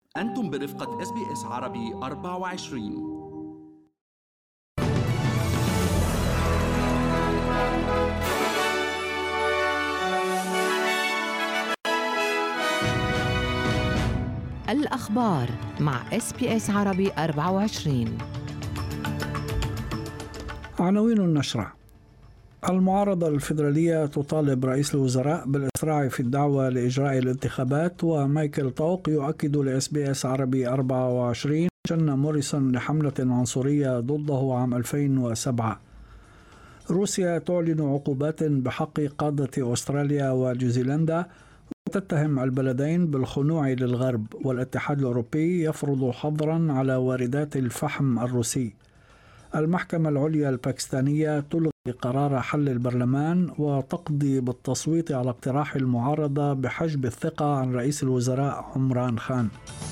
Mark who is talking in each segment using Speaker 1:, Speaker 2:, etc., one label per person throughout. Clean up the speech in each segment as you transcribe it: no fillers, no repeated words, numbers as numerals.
Speaker 1: أنتم برفقة SBS عربي 24.
Speaker 2: الأخبار مع SBS عربي 24.
Speaker 3: عناوين النشرة: المعارضة الفيدرالية تطالب رئيس الوزراء بالإسراع في الدعوة لإجراء الانتخابات، ومايكل طوق يؤكد لSBS عربي 24 شن موريسون لحملة عنصرية ضده عام 2007. روسيا تعلن عقوبات بحق قادة أستراليا ونيوزيلندا وتتهم البلدين بالخنوع للغرب، والاتحاد الأوروبي يفرض حظرا على واردات الفحم الروسي. المحكمة العليا الباكستانية تلغي قرار حل البرلمان وتقضي بالتصويت على اقتراح المعارضة بحجب الثقة عن رئيس الوزراء عمران خان.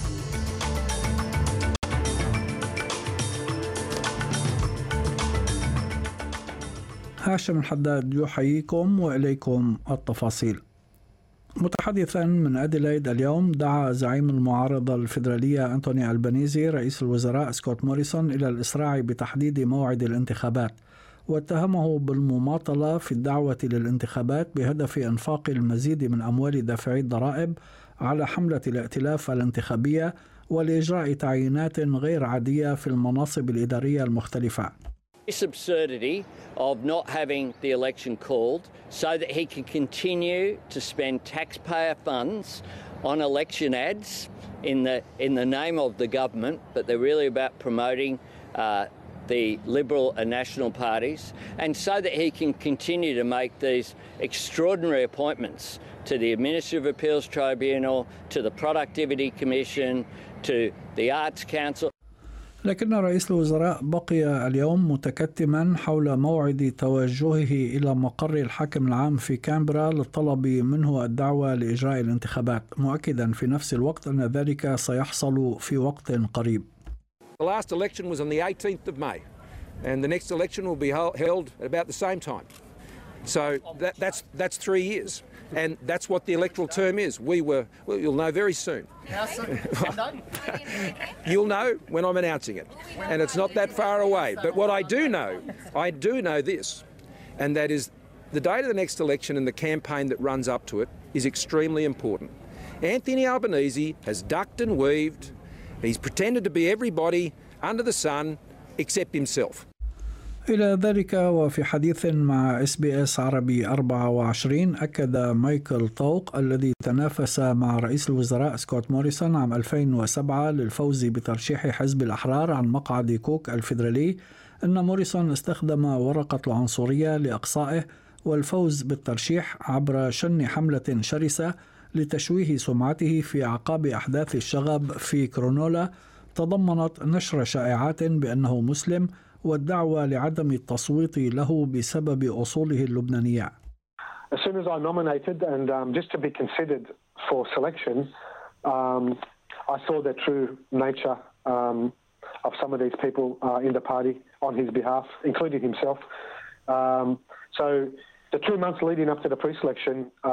Speaker 3: هاشم الحداد يحييكم وإليكم التفاصيل. متحدثا من أديلايد اليوم، دعا زعيم المعارضة الفيدرالية أنتوني ألبانيزي رئيس الوزراء سكوت موريسون إلى الإسراع بتحديد موعد الانتخابات، واتهمه بالمماطلة في الدعوة للانتخابات بهدف إنفاق المزيد من أموال دافعي الضرائب على حملة الائتلاف الانتخابية ولإجراء تعيينات غير عادية في المناصب الإدارية المختلفة.
Speaker 4: This absurdity of not having the election called so that he can continue to spend taxpayer funds on election ads in the name of the government, but they're really about promoting the Liberal and National parties, and so that he can continue to make these extraordinary appointments to the Administrative Appeals Tribunal, to the Productivity Commission, to the Arts Council.
Speaker 3: لكن رئيس الوزراء بقي اليوم متكتما حول موعد توجهه إلى مقر الحاكم العام في كامبرا للطلب منه الدعوة لإجراء الانتخابات، مؤكدا في نفس الوقت أن ذلك سيحصل في وقت قريب.
Speaker 5: The last election was on the 18th of May, and the next election will be held at about the same time. So that's 3 years, and that's what the electoral term is. You'll know very soon. You'll know when I'm announcing it, and it's not that far away. But what I do know this, and that is the date of the next election and the campaign that runs up to it is extremely important. Anthony Albanese has ducked and weaved. He's pretended to be everybody under the sun except himself.
Speaker 3: إلى ذلك، وفي حديث مع SBS عربي 24 أكد مايكل طوق الذي تنافس مع رئيس الوزراء سكوت موريسون عام 2007 للفوز بترشيح حزب الأحرار عن مقعد كوك الفيدرالي أن موريسون استخدم ورقة العنصرية لإقصائه والفوز بالترشيح عبر شن حملة شرسة لتشويه سمعته في أعقاب أحداث الشغب في كرونولا تضمنت نشر شائعات بأنه مسلم والدعوة لعدم التصويت له بسبب أصوله اللبنانية.
Speaker 6: As soon as I nominated and just to be considered for selection, I saw the true nature of some of these people in the party on his behalf, including himself. So the 2 months leading up to the pre-selection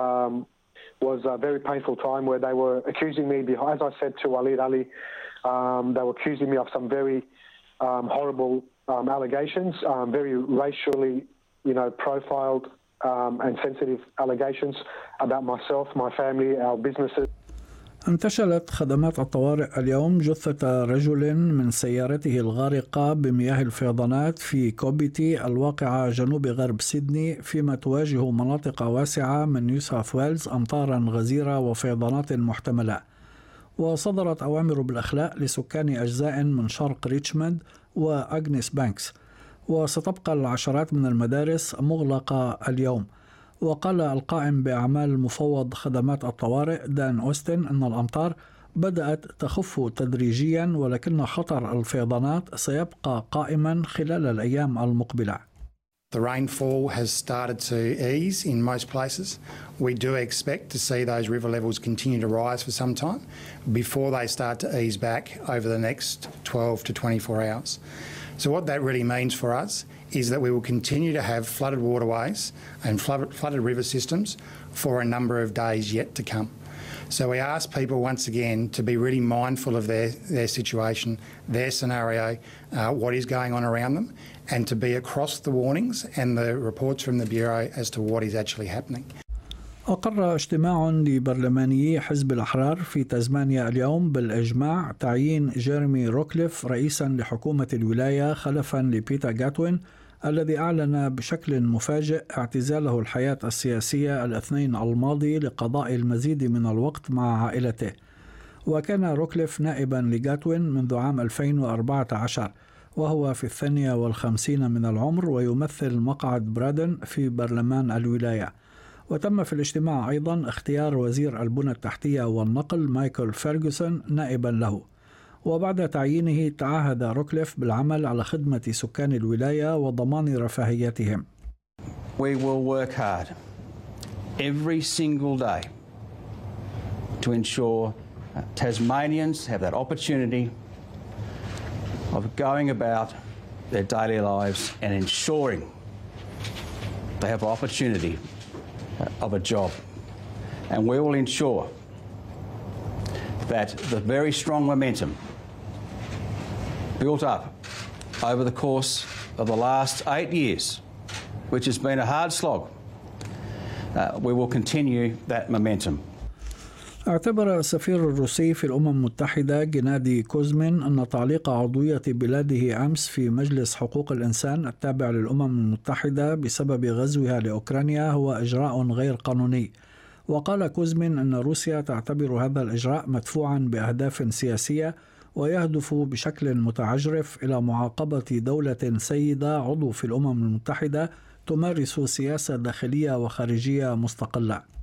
Speaker 6: was a very painful time where they were accusing me, as I said to Walid Ali, they were accusing me of some very horrible allegations, very racially, profiled and sensitive allegations about myself, my family, our businesses.
Speaker 3: انتشلت خدمات الطوارئ اليوم جثة رجل من سيارته الغارقة بمياه الفيضانات في كوبيتي الواقعة جنوب غرب سيدني، فيما تواجه مناطق واسعة من نيو ساوث ويلز أمطارا غزيرة وفيضانات محتملة. وصدرت أوامر بالأخلاء لسكان أجزاء من شرق ريتشموند وأغنيس بانكس، وستبقى العشرات من المدارس مغلقة اليوم. وقال القائم بأعمال مفوض خدمات الطوارئ دان أوستن أن الأمطار بدأت تخف تدريجيا، ولكن خطر الفيضانات سيبقى قائما خلال الأيام المقبلة.
Speaker 7: The rainfall has started to ease in most places. We do expect to see those river levels continue to rise for some time before they start to ease back over the next 12 to 24 hours. So what that really means for us is that we will continue to have flooded waterways and flooded river systems for a number of days yet to come. So we ask people once again to be really mindful of their situation, their scenario, what is going on around them, and to be across the warnings and the reports from the Bureau as to what is actually happening.
Speaker 3: أقر اجتماع لبرلمانيي حزب الأحرار في تزمانيا اليوم بالإجماع تعيين جيرمي روكليف رئيسا لحكومة الولاية خلفا لبيتر غاتوين الذي أعلن بشكل مفاجئ اعتزاله الحياة السياسية الاثنين الماضي لقضاء المزيد من الوقت مع عائلته. وكان روكليف نائبا لغاتوين منذ عام 2014، وهو في 52 من العمر ويمثل مقعد برادن في برلمان الولاية. وتم في الاجتماع أيضا اختيار وزير البنى التحتية والنقل مايكل فيرغسون نائبا له. وبعد تعيينه تعهد روكليف بالعمل على خدمة سكان الولاية وضمان رفاهيتهم.
Speaker 8: We will work hard every single day to ensure Tasmanians have that opportunity of going about their daily lives and ensuring they have opportunity of a job. And we will ensure that the very strong momentum built up over the course of the last 8 years, which has been a hard slog, we will continue that momentum.
Speaker 3: اعتبر السفير الروسي في الأمم المتحدة جنادي كوزمين أن تعليق عضوية بلاده أمس في مجلس حقوق الإنسان التابع للأمم المتحدة بسبب غزوها لأوكرانيا هو إجراء غير قانوني. وقال كوزمين أن روسيا تعتبر هذا الإجراء مدفوعا بأهداف سياسية ويهدف بشكل متعجرف إلى معاقبة دولة سيدة عضو في الأمم المتحدة تمارس سياسة داخلية وخارجية مستقلة.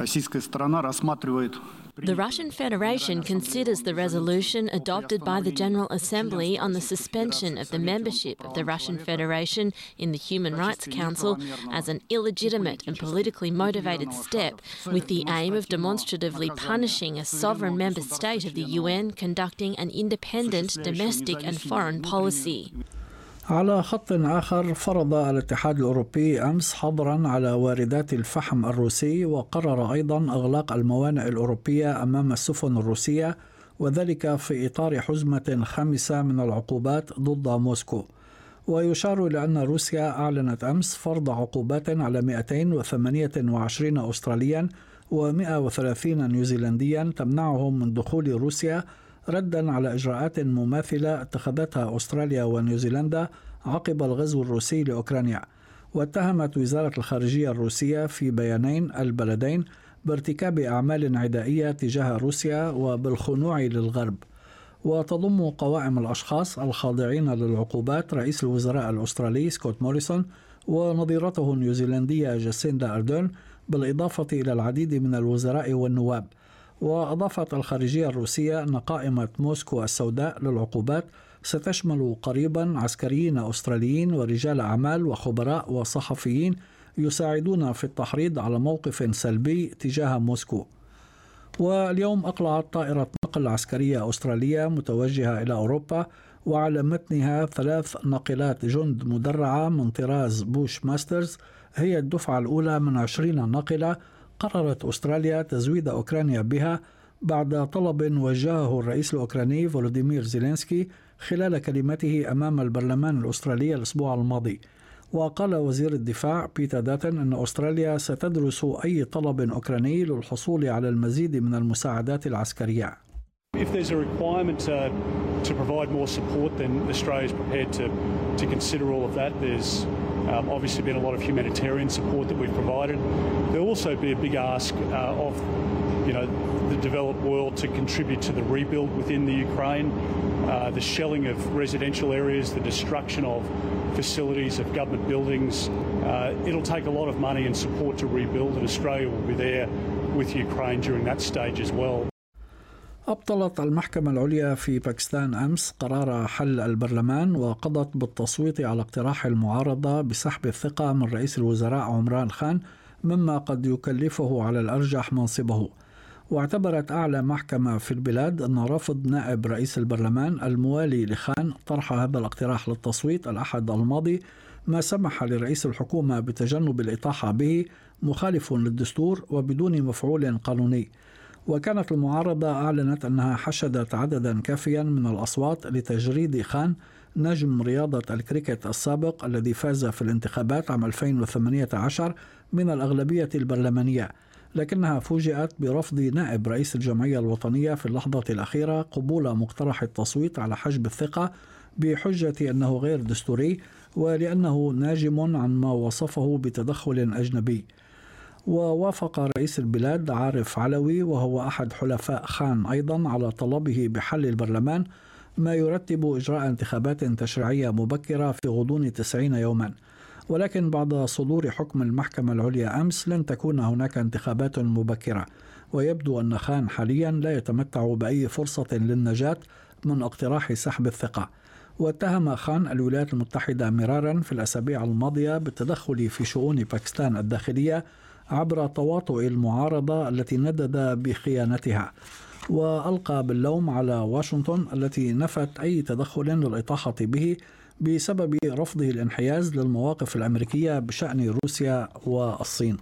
Speaker 9: The Russian Federation considers the resolution adopted by the General Assembly on the suspension of the membership of the Russian Federation in the Human Rights Council as an illegitimate and politically motivated step with the aim of demonstratively punishing a sovereign member state of the UN conducting an independent domestic and foreign policy.
Speaker 3: على خط آخر، فرض الاتحاد الأوروبي أمس حظرا على واردات الفحم الروسي، وقرر أيضا إغلاق الموانئ الأوروبية أمام السفن الروسية، وذلك في إطار حزمة خامسة من العقوبات ضد موسكو. ويشار إلى أن روسيا أعلنت أمس فرض عقوبات على 228 أستراليا و130 نيوزيلنديا تمنعهم من دخول روسيا ردا على إجراءات مماثلة اتخذتها أستراليا ونيوزيلندا عقب الغزو الروسي لأوكرانيا. واتهمت وزارة الخارجية الروسية في بيانين البلدين بارتكاب أعمال عدائية تجاه روسيا وبالخنوع للغرب. وتضم قوائم الأشخاص الخاضعين للعقوبات رئيس الوزراء الأسترالي سكوت موريسون ونظيرته النيوزيلندية جاسيندا أردرن، بالإضافة إلى العديد من الوزراء والنواب. وأضافت الخارجية الروسية أن قائمة موسكو السوداء للعقوبات ستشمل قريبا عسكريين أستراليين ورجال أعمال وخبراء وصحفيين يساعدون في التحريض على موقف سلبي تجاه موسكو. واليوم أقلعت طائرة نقل عسكرية أسترالية متوجهة إلى أوروبا، وعلى متنها 3 ناقلات جند مدرعة من طراز بوش ماسترز، هي الدفعة الأولى من 20 ناقلة قررت أستراليا تزويد أوكرانيا بها بعد طلب وجهه الرئيس الأوكراني فولوديمير زيلينسكي خلال كلمته أمام البرلمان الأسترالي الأسبوع الماضي. وقال وزير الدفاع بيتر داتن أن أستراليا ستدرس أي طلب أوكراني للحصول على المزيد من المساعدات العسكرية.
Speaker 10: If there's a requirement to provide more support, then Australia is prepared to consider all of that. There's obviously been a lot of humanitarian support that we've provided. There'll also be a big ask of the developed world to contribute to the rebuild within the Ukraine, the shelling of residential areas, the destruction of facilities, of government buildings. It'll take a lot of money and support to rebuild, and Australia will be there with Ukraine during that stage as well.
Speaker 3: أبطلت المحكمة العليا في باكستان أمس قرار حل البرلمان، وقضت بالتصويت على اقتراح المعارضة بسحب الثقة من رئيس الوزراء عمران خان، مما قد يكلفه على الأرجح منصبه. واعتبرت أعلى محكمة في البلاد أن رفض نائب رئيس البرلمان الموالي لخان طرح هذا الاقتراح للتصويت الأحد الماضي، ما سمح لرئيس الحكومة بتجنب الإطاحة به، مخالف للدستور وبدون مفعول قانوني. وكانت المعارضة أعلنت أنها حشدت عددا كافيا من الأصوات لتجريد خان نجم رياضة الكريكت السابق الذي فاز في الانتخابات عام 2018 من الأغلبية البرلمانية، لكنها فوجئت برفض نائب رئيس الجمعية الوطنية في اللحظة الأخيرة قبول مقترح التصويت على حجب الثقة بحجة أنه غير دستوري ولأنه ناجم عن ما وصفه بتدخل أجنبي. ووافق رئيس البلاد عارف علوي وهو أحد حلفاء خان أيضا على طلبه بحل البرلمان ما يرتب إجراء انتخابات تشريعية مبكرة في غضون 90 يوما، ولكن بعد صدور حكم المحكمة العليا أمس لن تكون هناك انتخابات مبكرة، ويبدو أن خان حاليا لا يتمتع بأي فرصة للنجاة من اقتراح سحب الثقة. واتهم خان الولايات المتحدة مرارا في الأسابيع الماضية بالتدخل في شؤون باكستان الداخلية عبر تواطؤ المعارضة التي ندد بخيانتها، وألقى باللوم على واشنطن التي نفت أي تدخل للإطاحة به بسبب رفضه الانحياز للمواقف الأمريكية بشأن روسيا والصين.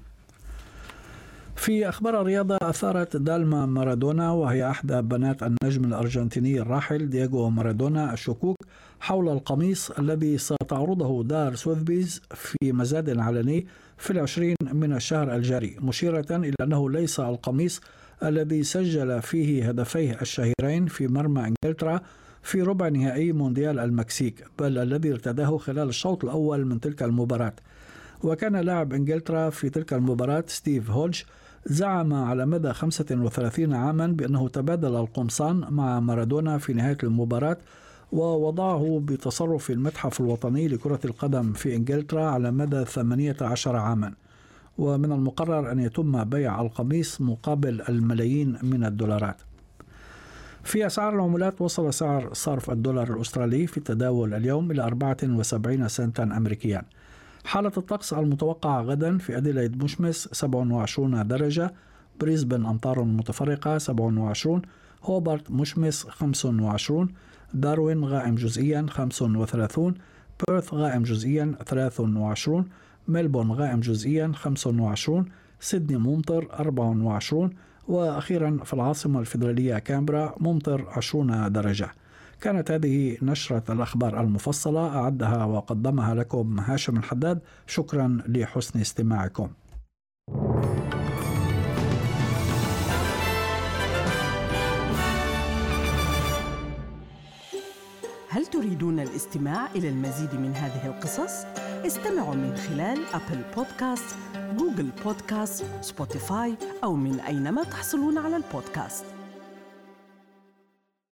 Speaker 3: في أخبار الرياضة، أثارت دالما مارادونا وهي أحدى بنات النجم الأرجنتيني الراحل دييغو مارادونا الشكوك حول القميص الذي ستعرضه دار سوثبيز في مزاد علني في 20 من الشهر الجاري، مشيرة إلى أنه ليس القميص الذي سجل فيه هدفيه الشهيرين في مرمى إنجلترا في ربع نهائي مونديال المكسيك، بل الذي ارتداه خلال الشوط الأول من تلك المباراة. وكان لاعب إنجلترا في تلك المباراة ستيف هودج زعم على مدى 35 عاما بأنه تبادل القمصان مع مارادونا في نهاية المباراة ووضعه بتصرف المتحف الوطني لكرة القدم في إنجلترا على مدى 18 عاما، ومن المقرر أن يتم بيع القميص مقابل الملايين من الدولارات. في أسعار العملات، وصل سعر صرف الدولار الأسترالي في التداول اليوم إلى 74 سنتا أمريكيا. حالة الطقس المتوقعة غدا: في أديلايد مشمس 27 درجة، بريسبن أمطار متفرقة 27، هوبارت مشمس 25، داروين غائم جزئيا 35، بيرث غائم جزئيا 23، ملبورن غائم جزئيا 25، سيدني ممطر 24، وأخيرا في العاصمة الفيدرالية كامبرا ممطر 20 درجة. كانت هذه نشرة الأخبار المفصلة، أعدها وقدمها لكم هاشم الحداد. شكرا لحسن استماعكم.
Speaker 11: هل تريدون الاستماع إلى المزيد من هذه القصص؟ استمعوا من خلال أبل بودكاست، جوجل بودكاست، سبوتيفاي أو من أينما تحصلون على البودكاست.